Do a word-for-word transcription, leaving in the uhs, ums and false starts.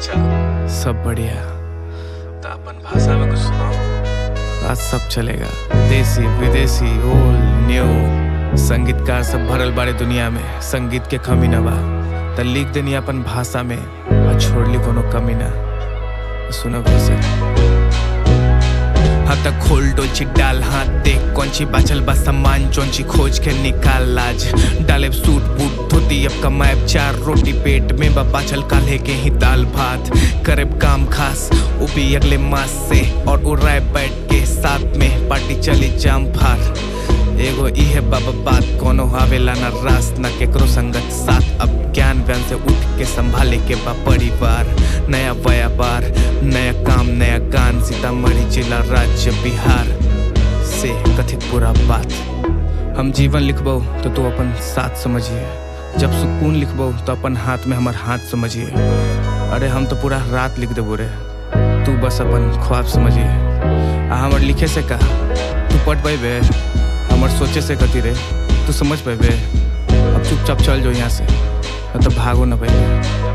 हालचाल? सब बढ़िया। तो अपन भाषा में कुछ सुनाओ। आज सब चलेगा, देसी विदेशी ओल्ड न्यू। संगीतकार सब भरल बारे दुनिया में, संगीत के कमी न बा। त लिख देनी अपन भाषा में और छोड़ली कोनो कमी ना। सुनो कैसे हाँ तक खोल डोलची डाल हाथ देख कौनची बाचल बा सामान चौंची खोज के निकाल लाज डाले सूट बूट धोती अब कमाएब चार रोटी पेट में बा बाचल काल्हे के ही दाल भात करेब काम खास वो भी अगले मास से और उड़ाए बैठ के साथ में पार्टी चली जाम फार एगो इहे बाबा बात कोनो आवेला ना रास ना केकरो संगत साथ अब ज्ञान व्यान से उठ के संभाले के बा परिवार नया व्यापार नया काम नया गान सीतामढ़ी जिला राज्य बिहार से कथित पूरा बात हम जीवन लिखबो तो तू अपन साथ समझिए जब सुकून लिखबो तो अपन हाथ में हमार हाथ समझिए अरे हम तो पूरा रात लिख देबो रे तू बस अपन ख्वाब समझिए आ हमर लिखे से का तू पढ़ पाइबे हमर सोचे से कथी रे तू समझ पाइबे अब चुपचाप चल जो यहाँ से न तो भागो न पाइबे।